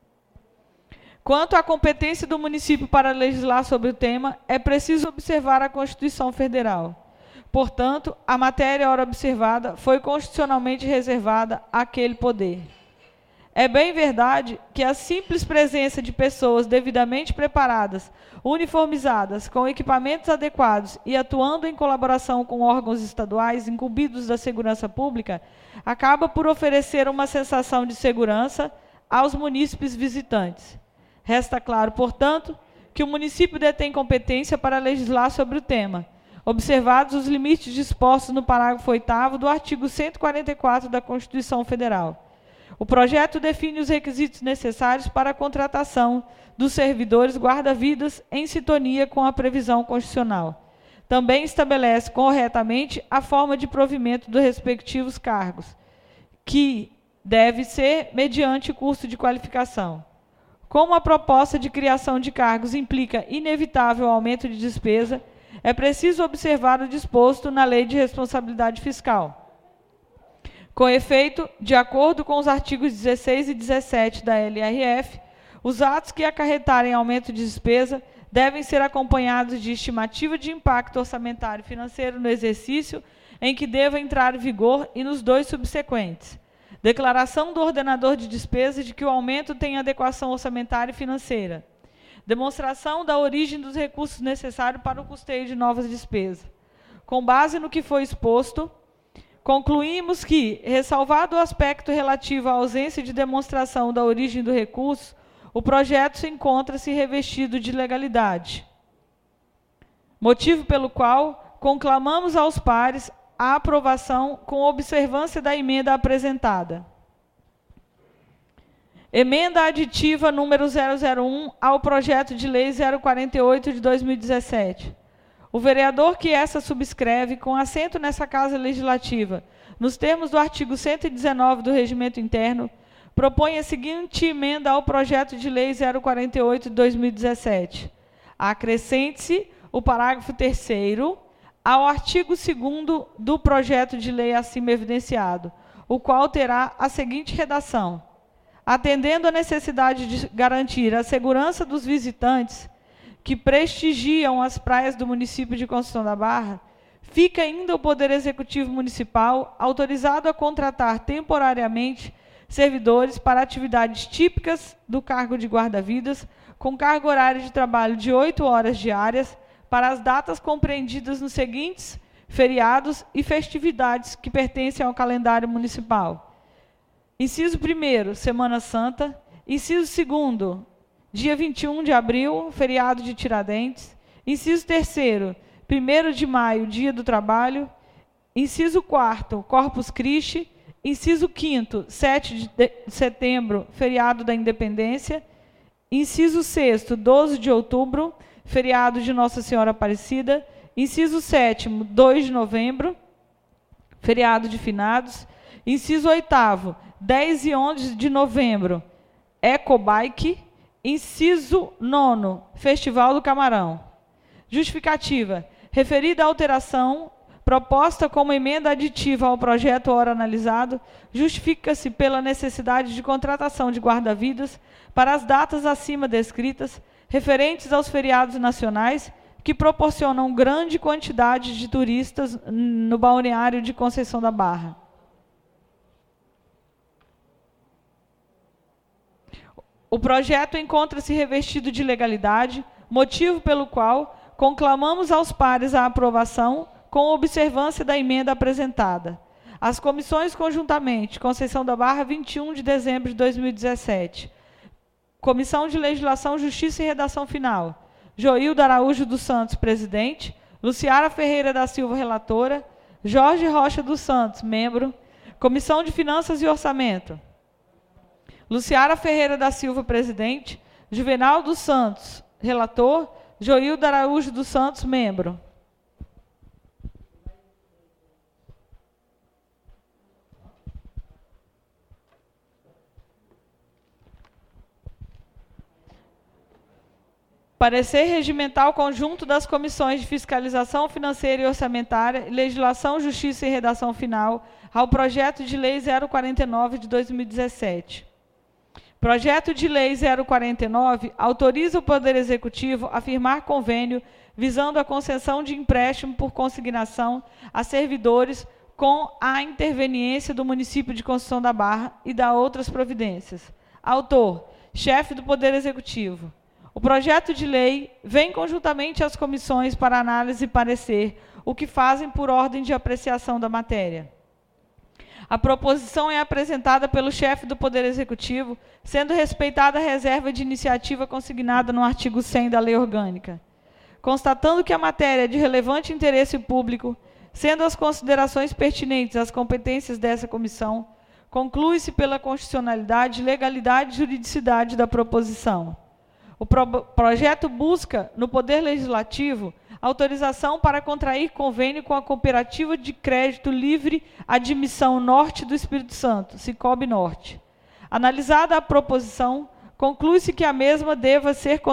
S4: Quanto à competência do município para legislar sobre o tema, é preciso observar a Constituição Federal. Portanto, a matéria ora observada foi constitucionalmente reservada àquele poder. É bem verdade que a simples presença de pessoas devidamente preparadas, uniformizadas, com equipamentos adequados e atuando em colaboração com órgãos estaduais incumbidos da segurança pública, acaba por oferecer uma sensação de segurança aos munícipes visitantes. Resta claro, portanto, que o município detém competência para legislar sobre o tema, observados os limites dispostos no parágrafo 8º do artigo 144 da Constituição Federal. O projeto define os requisitos necessários para a contratação dos servidores guarda-vidas em sintonia com a previsão constitucional. Também estabelece corretamente a forma de provimento dos respectivos cargos, que deve ser mediante curso de qualificação. Como a proposta de criação de cargos implica inevitável aumento de despesa, é preciso observar o disposto na Lei de Responsabilidade Fiscal. Com efeito, de acordo com os artigos 16 e 17 da LRF, os atos que acarretarem aumento de despesa devem ser acompanhados de estimativa de impacto orçamentário e financeiro no exercício em que deva entrar em vigor e nos 2 subsequentes. Declaração do ordenador de despesas de que o aumento tem adequação orçamentária e financeira. Demonstração da origem dos recursos necessários para o custeio de novas despesas. Com base no que foi exposto, concluímos que, ressalvado o aspecto relativo à ausência de demonstração da origem do recurso, o projeto encontra-se revestido de legalidade. Motivo pelo qual conclamamos aos pares a aprovação com observância da emenda apresentada. Emenda aditiva número 001 ao projeto de lei 048 de 2017. O vereador que essa subscreve, com assento nessa Casa Legislativa, nos termos do artigo 119 do Regimento Interno, propõe a seguinte emenda ao projeto de lei 048 de 2017. Acrescente-se o parágrafo 3º ao artigo 2º do projeto de lei acima evidenciado, o qual terá a seguinte redação: atendendo à necessidade de garantir a segurança dos visitantes que prestigiam as praias do município de Conceição da Barra, fica ainda o Poder Executivo Municipal autorizado a contratar temporariamente servidores para atividades típicas do cargo de guarda-vidas, com carga horária de trabalho de 8 horas diárias, para as datas compreendidas nos seguintes feriados e festividades que pertencem ao calendário municipal. Inciso 1º, Semana Santa. Inciso 2º, dia 21 de abril, feriado de Tiradentes. Inciso 3º, 1º de maio, dia do trabalho. Inciso 4º, Corpus Christi. Inciso 5º, 7 de setembro, feriado da Independência. Inciso 6º, 12 de outubro, feriado de Nossa Senhora Aparecida. Inciso 7º, 2 de novembro, feriado de Finados. Inciso 8º, 10 e 11 de novembro, Ecobike. Inciso 9º, Festival do Camarão. Justificativa. Referida à alteração proposta como emenda aditiva ao projeto ora analisado, justifica-se pela necessidade de contratação de guarda-vidas para as datas acima descritas, referentes aos feriados nacionais, que proporcionam grande quantidade de turistas no balneário de Conceição da Barra. O projeto encontra-se revestido de legalidade, motivo pelo qual conclamamos aos pares a aprovação com observância da emenda apresentada. As comissões conjuntamente, Conceição da Barra, 21 de dezembro de 2017. Comissão de Legislação, Justiça e Redação Final. Joildo Araújo dos Santos, presidente. Luciara Ferreira da Silva, relatora. Jorge Rocha dos Santos, membro. Comissão de Finanças e Orçamento. Luciara Ferreira da Silva, presidente. Juvenal dos Santos, relator. Joildo Araújo dos Santos, membro. Parecer regimental conjunto das comissões de fiscalização financeira e orçamentária, legislação, justiça e redação final ao projeto de lei 049 de 2017. Projeto de lei 049 autoriza o Poder Executivo a firmar convênio visando a concessão de empréstimo por consignação a servidores com a interveniência do município de Conceição da Barra e da outras providências. Autor, chefe do Poder Executivo. O projeto de lei vem conjuntamente às comissões para análise e parecer, o que fazem por ordem de apreciação da matéria. A proposição é apresentada pelo chefe do Poder Executivo, sendo respeitada a reserva de iniciativa consignada no artigo 100 da Lei Orgânica. Constatando que a matéria é de relevante interesse público, sendo as considerações pertinentes às competências dessa comissão, conclui-se pela constitucionalidade, legalidade e juridicidade da proposição. O projeto busca, no Poder Legislativo, autorização para contrair convênio com a Cooperativa de Crédito Livre Admissão Norte do Espírito Santo, Cicobi Norte. Analisada a proposição, conclui-se que o mesmo deva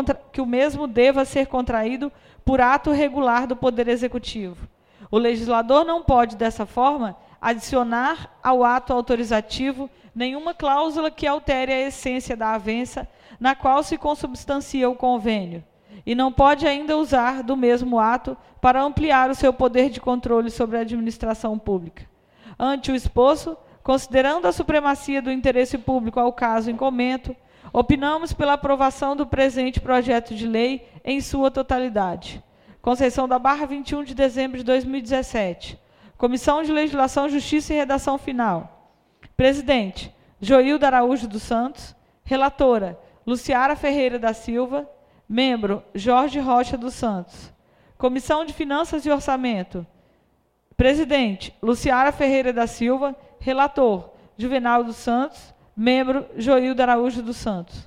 S4: ser contraído por ato regular do Poder Executivo. O legislador não pode, dessa forma, adicionar ao ato autorizativo nenhuma cláusula que altere a essência da avença na qual se consubstancia o convênio, e não pode ainda usar do mesmo ato para ampliar o seu poder de controle sobre a administração pública. Ante o exposto, considerando a supremacia do interesse público ao caso em comento, opinamos pela aprovação do presente projeto de lei em sua totalidade. Conceição da Barra, 21 de dezembro de 2017. Comissão de Legislação, Justiça e Redação Final. Presidente, Joildo Araújo dos Santos. Relatora, Luciara Ferreira da Silva. Membro, Jorge Rocha dos Santos. Comissão de Finanças e Orçamento. Presidente, Luciara Ferreira da Silva. Relator, Juvenal dos Santos. Membro, Joildo Araújo dos Santos.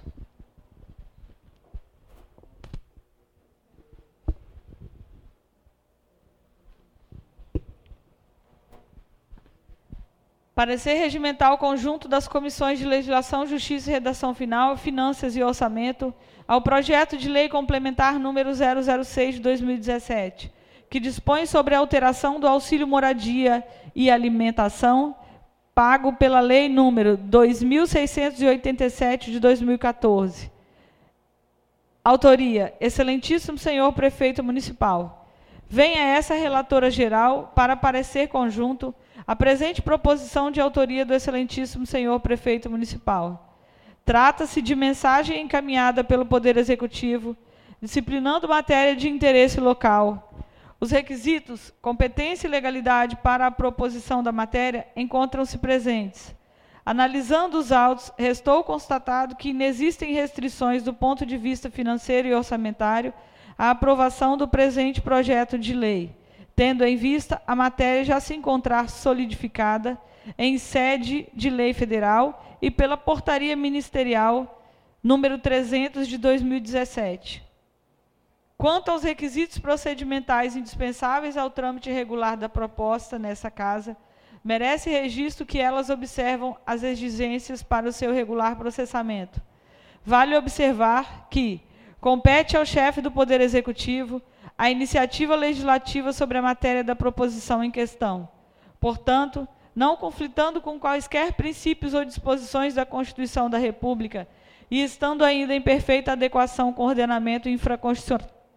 S4: Parecer regimental conjunto das Comissões de Legislação, Justiça e Redação Final, Finanças e Orçamento, ao projeto de lei complementar número 006 de 2017, que dispõe sobre a alteração do auxílio moradia e alimentação, pago pela lei número 2.687 de 2014. Autoria, excelentíssimo senhor prefeito municipal. Venha essa relatora geral para parecer conjunto a presente proposição de autoria do excelentíssimo senhor prefeito municipal. Trata-se de mensagem encaminhada pelo Poder Executivo, disciplinando matéria de interesse local. Os requisitos, competência e legalidade para a proposição da matéria encontram-se presentes. Analisando os autos, restou constatado que inexistem restrições do ponto de vista financeiro e orçamentário à aprovação do presente projeto de lei, tendo em vista a matéria já se encontrar solidificada em sede de lei federal e pela portaria ministerial número 300 de 2017. Quanto aos requisitos procedimentais indispensáveis ao trâmite regular da proposta nessa casa, merece registro que elas observam as exigências para o seu regular processamento. Vale observar que compete ao chefe do Poder Executivo a iniciativa legislativa sobre a matéria da proposição em questão. Portanto, não conflitando com quaisquer princípios ou disposições da Constituição da República e estando ainda em perfeita adequação com o ordenamento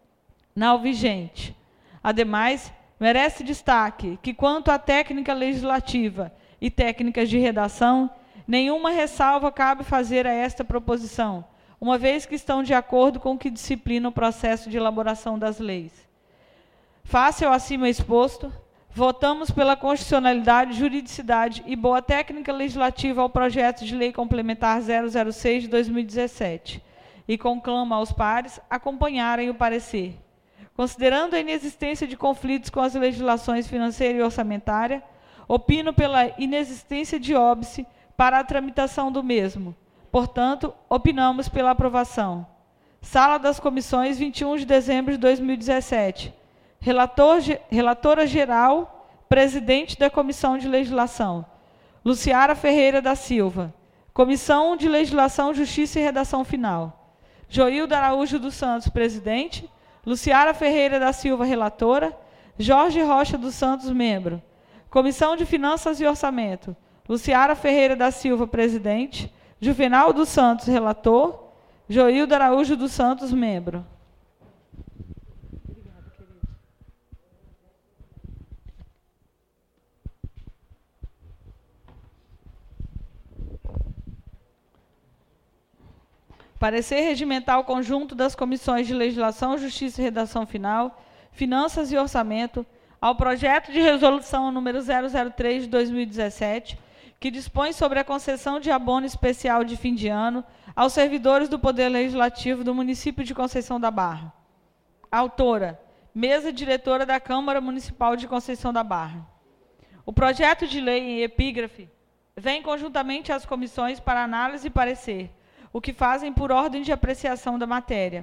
S4: na vigente. Ademais, merece destaque que, quanto à técnica legislativa e técnicas de redação, nenhuma ressalva cabe fazer a esta proposição, uma vez que estão de acordo com o que disciplina o processo de elaboração das leis. Face ao acima exposto, votamos pela constitucionalidade, juridicidade e boa técnica legislativa ao projeto de lei complementar 006 de 2017 e conclama aos pares acompanharem o parecer. Considerando a inexistência de conflitos com as legislações financeira e orçamentária, opino pela inexistência de óbice para a tramitação do mesmo. Portanto, opinamos pela aprovação. Sala das Comissões, 21 de dezembro de 2017. Relatora geral, presidente da Comissão de Legislação, Luciara Ferreira da Silva. Comissão de Legislação, Justiça e Redação Final, Joilda Araújo dos Santos, presidente. Luciara Ferreira da Silva, relatora. Jorge Rocha dos Santos, membro. Comissão de Finanças e Orçamento, Luciara Ferreira da Silva, presidente. Juvenal dos Santos, relator. Joilda Araújo dos Santos, membro. Parecer regimental conjunto das Comissões de Legislação, Justiça e Redação Final, Finanças e Orçamento, ao projeto de resolução número 003 de 2017, que dispõe sobre a concessão de abono especial de fim de ano aos servidores do Poder Legislativo do município de Conceição da Barra. Autora, mesa diretora da Câmara Municipal de Conceição da Barra. O projeto de lei em epígrafe vem conjuntamente às comissões para análise e parecer, o que fazem por ordem de apreciação da matéria.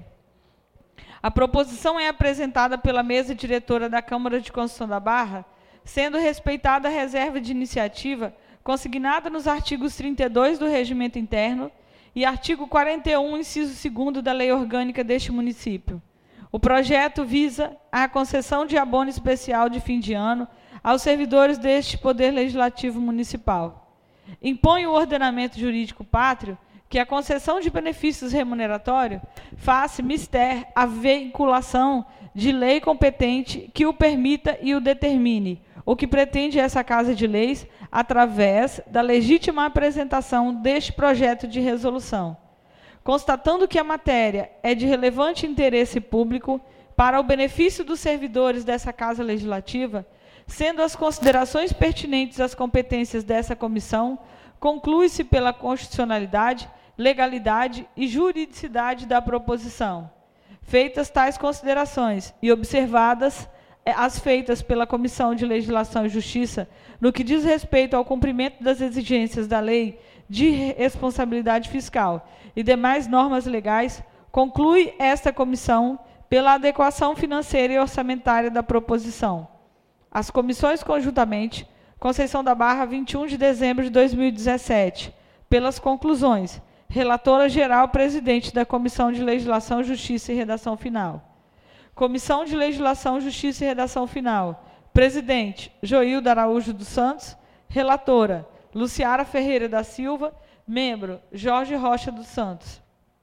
S4: A proposição é apresentada pela mesa diretora da Câmara de Conceição da Barra, sendo respeitada a reserva de iniciativa consignada nos artigos 32 do Regimento Interno e artigo 41, inciso 2º da Lei Orgânica deste município. O projeto visa a concessão de abono especial de fim de ano aos servidores deste Poder Legislativo Municipal. Impõe o ordenamento jurídico pátrio que a concessão de benefícios remuneratórios faça mister a vinculação de lei competente que o permita e o determine, o que pretende essa Casa de Leis através da legítima apresentação deste projeto de resolução. Constatando que a matéria é de relevante interesse público para o benefício dos servidores dessa Casa Legislativa, sendo as considerações pertinentes às competências dessa comissão, conclui-se pela constitucionalidade, legalidade e juridicidade da proposição. Feitas tais considerações e observadas as feitas pela Comissão de Legislação e Justiça, no que diz respeito ao cumprimento das exigências da Lei de Responsabilidade Fiscal e demais normas legais, conclui esta comissão pela adequação financeira e orçamentária da proposição. As comissões conjuntamente, Conceição da Barra, 21 de dezembro de 2017, pelas conclusões. Relatora geral, presidente da Comissão de Legislação, Justiça e Redação Final. Comissão de Legislação, Justiça e Redação Final. Presidente, Joilda Araújo dos Santos. Relatora, Luciara Ferreira da Silva. Membro, Jorge Rocha dos Santos.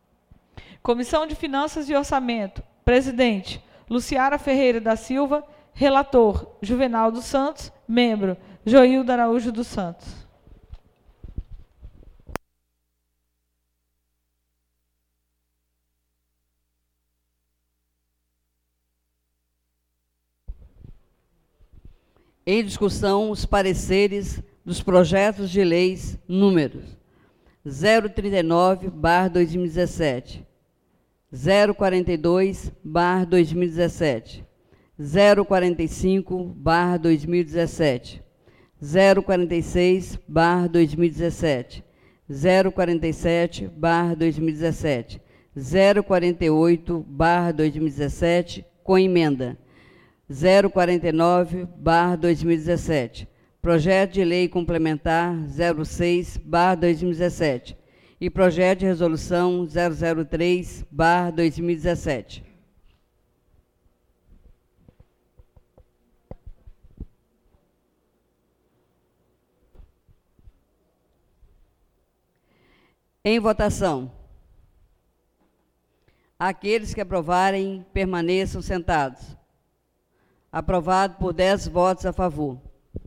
S4: Comissão de Finanças e Orçamento. Presidente, Luciara Ferreira da Silva. Relator, Juvenal dos Santos. Membro, Joilda Araújo dos Santos.
S1: Em discussão, os pareceres dos projetos de leis números 039/2017, 042/2017, 045/2017, 046/2017, 047/2017, 048/2017, com emenda. 049/2017, Projeto de Lei Complementar 06/2017 e Projeto de Resolução 003/2017. Em votação. Aqueles que aprovarem, permaneçam sentados. Aprovado por 10 votos a favor.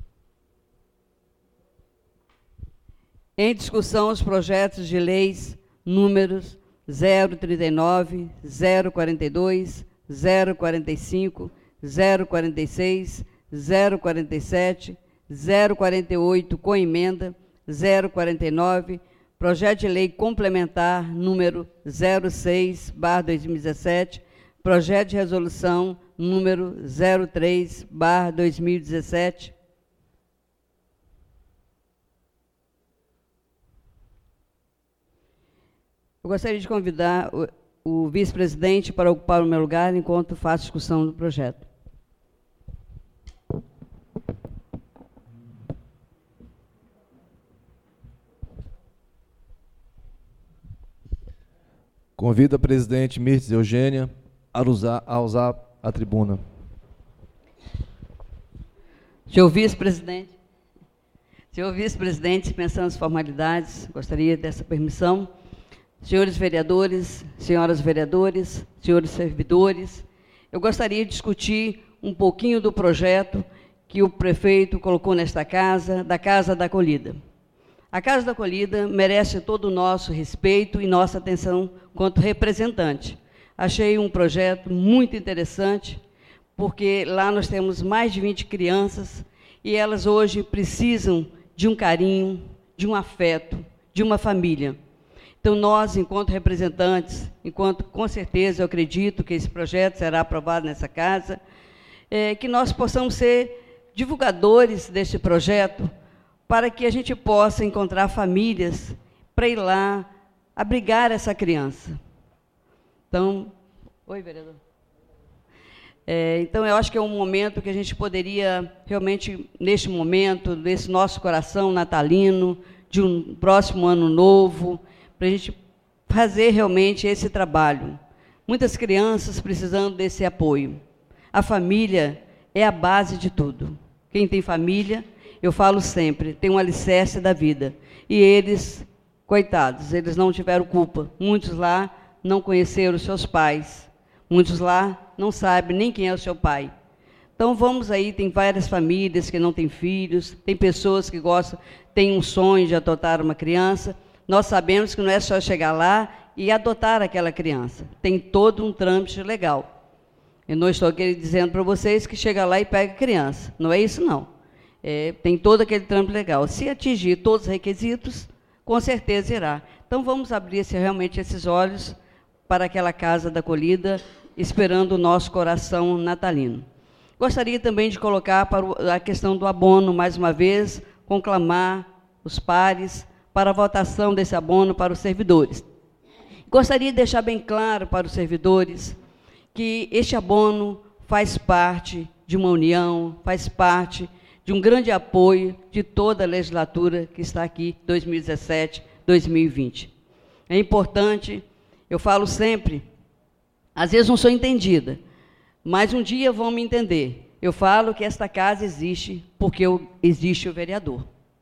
S1: Em discussão, os projetos de leis números 039, 042, 045, 046, 047, 048, com emenda, 049, projeto de lei complementar número 06/2017, projeto de resolução número 03/2017. Eu gostaria de convidar o vice-presidente para ocupar o meu lugar enquanto faço discussão do projeto.
S5: Convido a presidente Mirtes Eugênia a usar a tribuna.
S1: Senhor vice-presidente, dispensando as formalidades, gostaria dessa permissão. Senhores vereadores, senhoras vereadores, senhores servidores, eu gostaria de discutir um pouquinho do projeto que o prefeito colocou nesta casa, da Casa da Acolhida. A Casa da Acolhida merece todo o nosso respeito e nossa atenção quanto representante. Achei um projeto muito interessante, porque lá nós temos mais de 20 crianças e elas hoje precisam de um carinho, de um afeto, de uma família. Então, nós, enquanto representantes, com certeza, eu acredito que esse projeto será aprovado nessa casa, que nós possamos ser divulgadores deste projeto, para que a gente possa encontrar famílias para ir lá abrigar essa criança. Então, oi, vereador. Então, eu acho que é um momento que a gente poderia, realmente, neste momento, desse nosso coração natalino, de um próximo ano novo, para a gente fazer realmente esse trabalho. Muitas crianças precisando desse apoio. A família é a base de tudo. Quem tem família, eu falo sempre, tem um alicerce da vida. E eles, coitados, eles não tiveram culpa. Muitos lá não conheceram os seus pais. Muitos lá não sabem nem quem é o seu pai. Então, vamos aí, tem várias famílias que não têm filhos, tem pessoas que gostam, têm um sonho de adotar uma criança. Nós sabemos que não é só chegar lá e adotar aquela criança. Tem todo um trâmite legal. Eu não estou aqui dizendo para vocês que chega lá e pega a criança. Não é isso, não. Tem todo aquele trâmite legal. Se atingir todos os requisitos, com certeza irá. Então, vamos abrir realmente esses olhos para aquela Casa da Acolhida, esperando o nosso coração natalino. Gostaria também de colocar para a questão do abono, mais uma vez, conclamar os pares para a votação desse abono para os servidores. Gostaria de deixar bem claro para os servidores que este abono faz parte de uma união, faz parte de um grande apoio de toda a legislatura que está aqui, 2017, 2020. É importante, eu falo sempre, às vezes não sou entendida, mas um dia vão me entender. Eu falo que esta casa existe porque existe o vereador.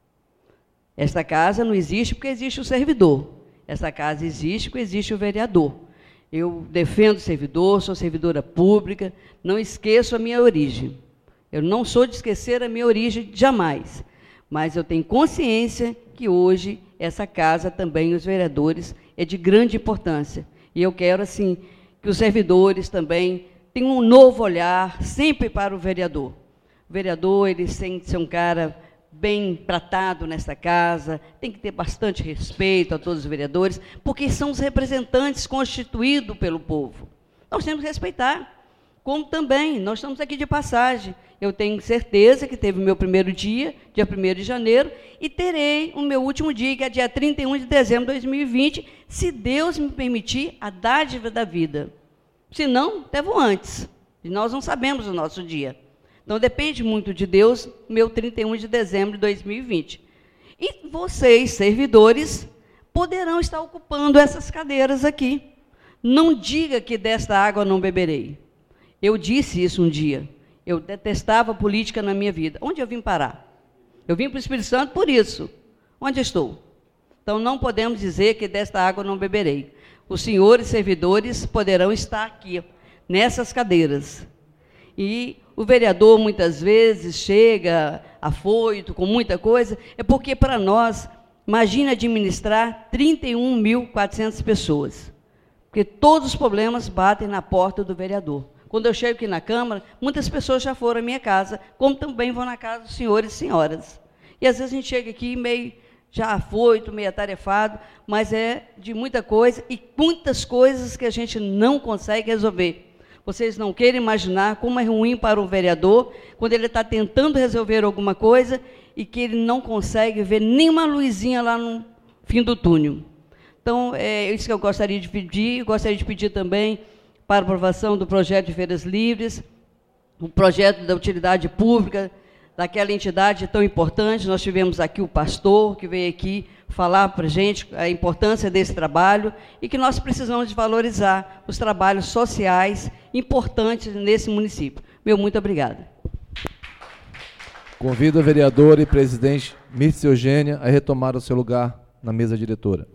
S1: Esta casa não existe porque existe o servidor. Esta casa existe porque existe o vereador. Eu defendo o servidor, sou servidora pública, não esqueço a minha origem. Eu não sou de esquecer a minha origem jamais, mas eu tenho consciência que hoje essa casa também, os vereadores, é de grande importância. E eu quero, assim, que os servidores também tenham um novo olhar sempre para o vereador. O vereador, ele tem que ser um cara bem tratado nesta casa, tem que ter bastante respeito a todos os vereadores, porque são os representantes constituídos pelo povo. Nós temos que respeitar, como também, nós estamos aqui de passagem. Eu tenho certeza que teve o meu primeiro dia 1º de janeiro, e terei o meu último dia, que é dia 31 de dezembro de 2020, se Deus me permitir a dádiva da vida. Se não, até vou antes, e nós não sabemos o nosso dia. Então, depende muito de Deus, meu 31 de dezembro de 2020. E vocês, servidores, poderão estar ocupando essas cadeiras aqui. Não diga que desta água não beberei. Eu disse isso um dia. Eu detestava política na minha vida. Onde eu vim parar? Eu vim para o Espírito Santo por isso. Onde estou? Então, não podemos dizer que desta água não beberei. os senhores servidores poderão estar aqui, nessas cadeiras. E o vereador, muitas vezes, chega afoito, com muita coisa, é porque, para nós, imagine administrar 31.400 pessoas, porque todos os problemas batem na porta do vereador. Quando eu chego aqui na Câmara, muitas pessoas já foram à minha casa, como também vão na casa dos senhores e senhoras. E, às vezes, a gente chega aqui meio já afoito, meio atarefado, mas é de muita coisa, e muitas coisas que a gente não consegue resolver. Vocês não querem imaginar como é ruim para um vereador, quando ele está tentando resolver alguma coisa e que ele não consegue ver nenhuma luzinha lá no fim do túnel. Então, é isso que eu gostaria de pedir. Gostaria de pedir também para a aprovação do projeto de feiras livres, o projeto da utilidade pública, daquela entidade tão importante. Nós tivemos aqui o pastor, que veio aqui falar para a gente a importância desse trabalho e que nós precisamos de valorizar os trabalhos sociais importantes nesse município. Meu muito obrigada.
S5: Convido a vereadora e presidente Mirtes Eugênia a retomar o seu lugar na mesa diretora.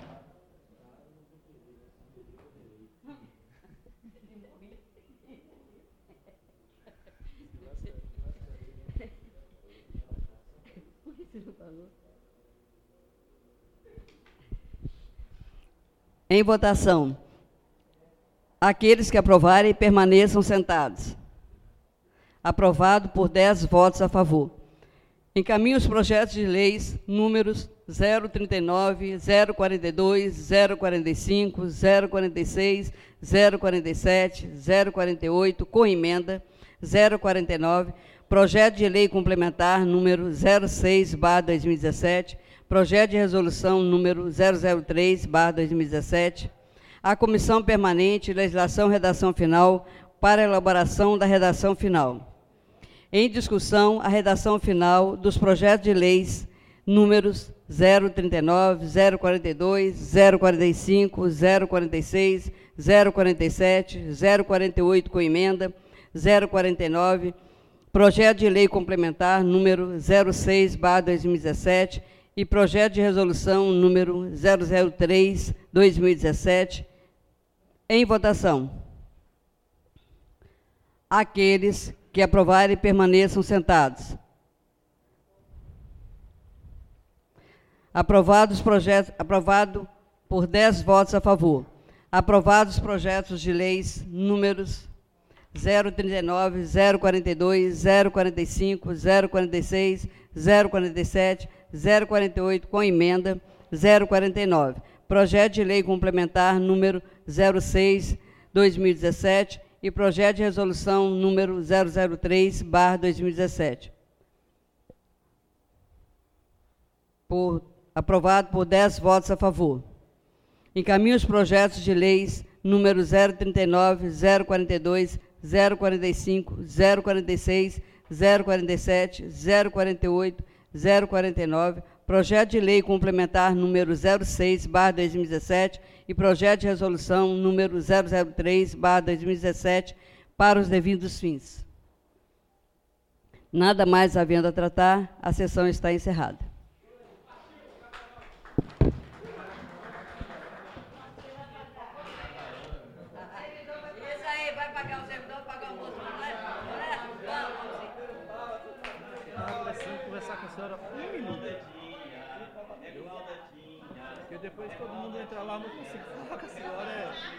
S1: Em votação. Aqueles que aprovarem, permaneçam sentados. Aprovado por 10 votos a favor. Encaminho os projetos de leis números 039, 042, 045, 046, 047, 048, com emenda, 049, projeto de lei complementar número 06/2017, projeto de resolução número 003/2017, a Comissão Permanente Legislação Redação Final para a elaboração da redação final. Em discussão, a redação final dos projetos de leis números 039, 042, 045, 046, 047, 048 com emenda, 049, projeto de lei complementar número 06/2017 e projeto de resolução número 003/2017, em votação. Aqueles que aprovarem permaneçam sentados. Aprovados os projetos, aprovado por 10 votos a favor. Aprovados os projetos de leis números 039, 042, 045, 046, 047, 048 com emenda, 049. Projeto de lei complementar número 06/2017 e projeto de resolução número 003/2017. Aprovado por 10 votos a favor. Encaminho os projetos de leis número 039, 042, 045, 046, 047, 048, 049, projeto de lei complementar número 06/2017 e projeto de resolução número 003/2017 para os devidos fins. Nada mais havendo a tratar, a sessão está encerrada. Isso aí, vai pagar o servidor, pagar o almoço, não é?
S6: Vamos conversar com a senhora um minuto. Porque depois todo mundo entra lá, não consigo falar com a senhora.